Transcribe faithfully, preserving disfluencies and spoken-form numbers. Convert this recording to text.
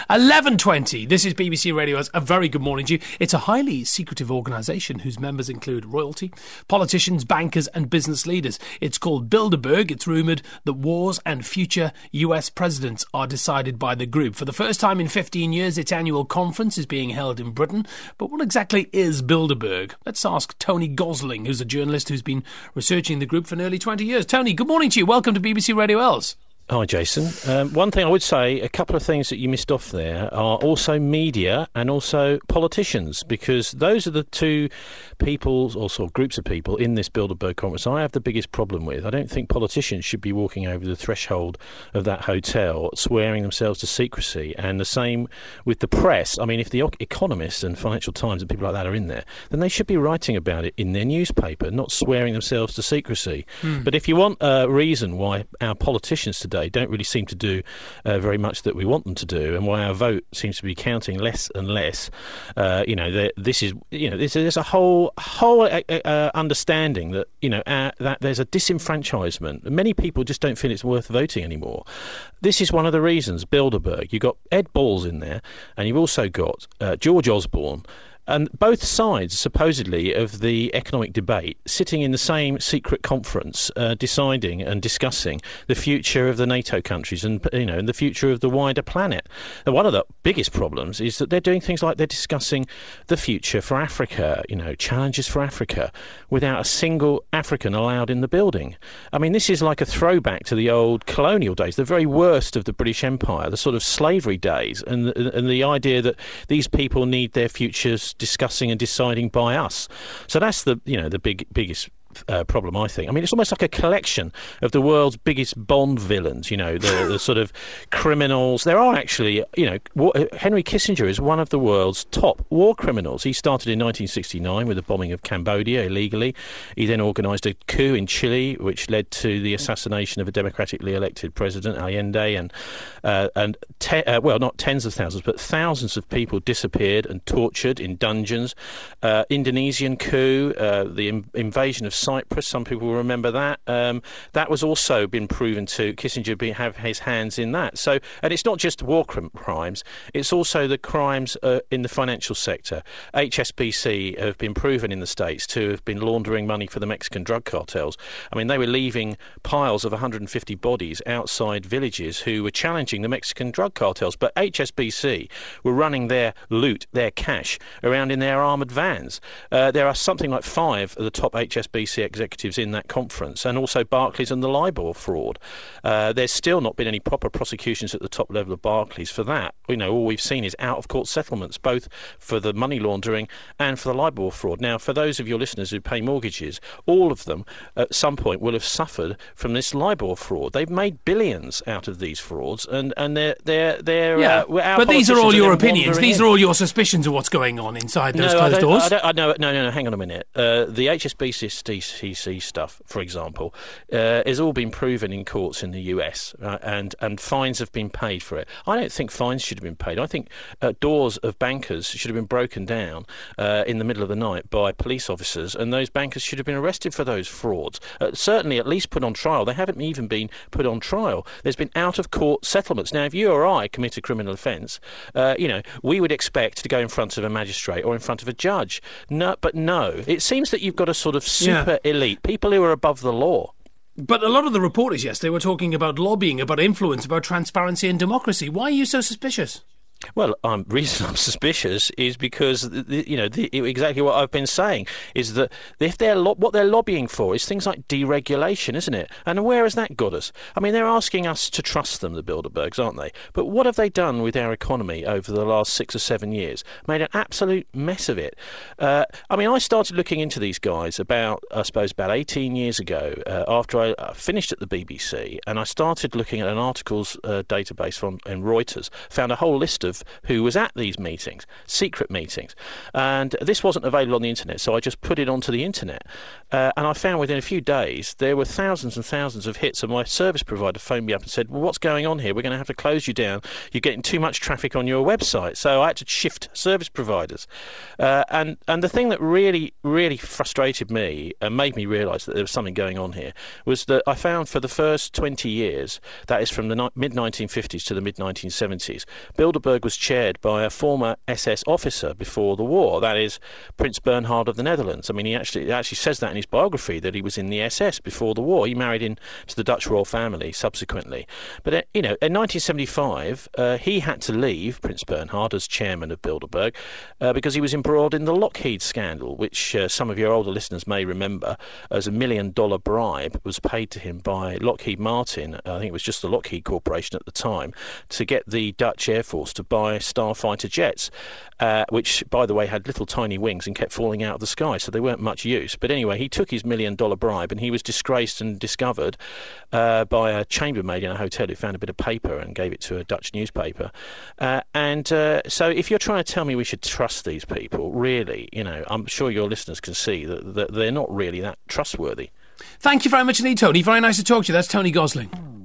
eleven twenty. This is B B C Radio's A Very Good Morning to You. It's a highly secretive organisation whose members include royalty, politicians, bankers and business leaders. It's called Bilderberg. It's rumoured that wars and future U S presidents are decided by the group. For the first time in fifteen years, its annual conference is being held in Britain. But what exactly is Bilderberg? Let's ask Tony Gosling, who's a journalist who's been researching the group for nearly twenty years. Tony, good morning to you. Welcome to B B C Radio Els. Hi, Jason. Um, one thing I would say, a couple of things that you missed off there are also media and also politicians, because those are the two people, or sort of groups of people in this Bilderberg conference I have the biggest problem with. I don't think politicians should be walking over the threshold of that hotel swearing themselves to secrecy, and the same with the press. I mean, if the Economist and Financial Times and people like that are in there, then they should be writing about it in their newspaper, not swearing themselves to secrecy. Mm. But if you want a reason why our politicians today don't really seem to do uh, very much that we want them to do, and why our vote seems to be counting less and less. Uh, you know, this is you know, there's a whole whole uh, uh, understanding that you know uh, that there's a disenfranchisement. Many people just don't feel it's worth voting anymore. This is one of the reasons. Bilderberg. You've got Ed Balls in there, and you've also got uh, George Osborne. And both sides, supposedly, of the economic debate sitting in the same secret conference, uh, deciding and discussing the future of the NATO countries and, you know, and the future of the wider planet. And one of the biggest problems is that they're doing things like they're discussing the future for Africa, you know, challenges for Africa, without a single African allowed in the building. I mean, this is like a throwback to the old colonial days, the very worst of the British Empire, the sort of slavery days, and the, and the idea that these people need their futures discussing and deciding by us. So that's the you know the big biggest Uh, problem, I think. I mean, it's almost like a collection of the world's biggest Bond villains, you know, the, the sort of criminals. There are actually, you know, war, Henry Kissinger is one of the world's top war criminals. He started in nineteen sixty-nine with the bombing of Cambodia illegally. He then organised a coup in Chile, which led to the assassination of a democratically elected president, Allende, and, uh, and te- uh, well, not tens of thousands, but thousands of people disappeared and tortured in dungeons. Uh, Indonesian coup, uh, the in- invasion of Cyprus, some people will remember that. Um, that was also been proven to Kissinger be, have his hands in that. So, and it's not just war cr- crimes; it's also the crimes uh, in the financial sector. H S B C have been proven in the States to have been laundering money for the Mexican drug cartels. I mean, they were leaving piles of one hundred fifty bodies outside villages who were challenging the Mexican drug cartels. But H S B C were running their loot, their cash, around in their armoured vans. Uh, there are something like five of the top H S B C executives in that conference, and also Barclays and the LIBOR fraud. Uh, there's still not been any proper prosecutions at the top level of Barclays for that. You know, all we've seen is out-of-court settlements, both for the money laundering and for the LIBOR fraud. Now, for those of your listeners who pay mortgages, all of them at some point will have suffered from this LIBOR fraud. They've made billions out of these frauds, and, and they're they're they're. Yeah, uh, but these are all your opinions. These in. are all your suspicions of what's going on inside those no, closed I doors. I don't, I no, no, no. Hang on a minute. Uh, the H S B C C C stuff, for example, uh, has all been proven in courts in the U S, uh, and and fines have been paid for it. I don't think fines should have been paid. I think uh, doors of bankers should have been broken down uh, in the middle of the night by police officers, and those bankers should have been arrested for those frauds. Uh, certainly, at least put on trial. They haven't even been put on trial. There's been out-of-court settlements. Now, if you or I commit a criminal offence, uh, you know, we would expect to go in front of a magistrate or in front of a judge. No, but no, it seems that you've got a sort of super yeah. elite people who are above the law. But a lot of the reporters yesterday were talking about lobbying, about influence, about transparency and democracy. Why are you so suspicious? Well, the um, reason I'm suspicious is because, the, you know, the, exactly what I've been saying is that if they're lo- what they're lobbying for is things like deregulation, isn't it? And where has that got us? I mean, they're asking us to trust them, the Bilderbergs, aren't they? But what have they done with our economy over the last six or seven years? Made an absolute mess of it. Uh, I mean, I started looking into these guys about, I suppose, about eighteen years ago uh, after I uh, finished at the B B C, and I started looking at an articles uh, database from in Reuters, found a whole list of who was at these meetings, secret meetings. And this wasn't available on the internet, so I just put it onto the internet. Uh, and I found within a few days there were thousands and thousands of hits, and my service provider phoned me up and said, well, what's going on here? We're going to have to close you down. You're getting too much traffic on your website. So I had to shift service providers. Uh, and, and the thing that really, really frustrated me and made me realise that there was something going on here was that I found for the first twenty years, that is from the ni- mid nineteen fifties to the mid nineteen seventies, Bilderberg was was chaired by a former S S officer before the war. That is Prince Bernhard of the Netherlands. I mean, he actually he actually says that in his biography, that he was in the S S before the war. He married into the Dutch royal family subsequently. But, uh, you know, in nineteen seventy-five, uh, he had to leave, Prince Bernhard, as chairman of Bilderberg, uh, because he was embroiled in the Lockheed scandal, which uh, some of your older listeners may remember, as a million dollar bribe was paid to him by Lockheed Martin. I think it was just the Lockheed Corporation at the time, to get the Dutch Air Force to buy Starfighter jets, uh, which, by the way, had little tiny wings and kept falling out of the sky, so they weren't much use. But anyway, he took his million dollar bribe, and he was disgraced and discovered uh, by a chambermaid in a hotel who found a bit of paper and gave it to a Dutch newspaper. Uh, and uh, so if you're trying to tell me we should trust these people, really, you know, I'm sure your listeners can see that, that they're not really that trustworthy. Thank you very much indeed, Tony. Very nice to talk to you. That's Tony Gosling.